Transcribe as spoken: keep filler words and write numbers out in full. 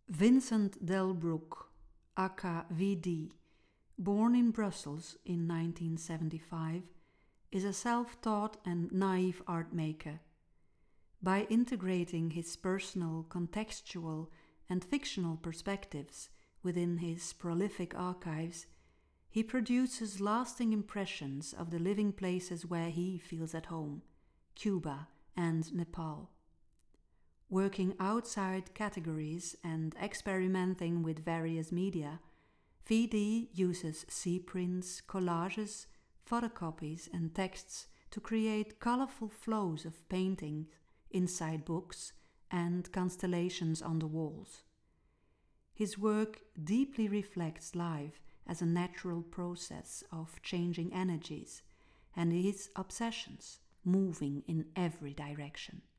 Vincent Delbruck, aka V D, born in Brussels in nineteen seventy-five, is a self-taught and naive art maker. By integrating his personal, contextual, and fictional perspectives within his prolific archives, he produces lasting impressions of the living places where he feels at home, Cuba and Nepal. Working outside categories and experimenting with various media, V D uses C-prints, collages, photocopies, and texts to create colorful flows of paintings inside books and constellations on the walls. His work deeply reflects life as a natural process of changing energies and his obsessions moving in every direction.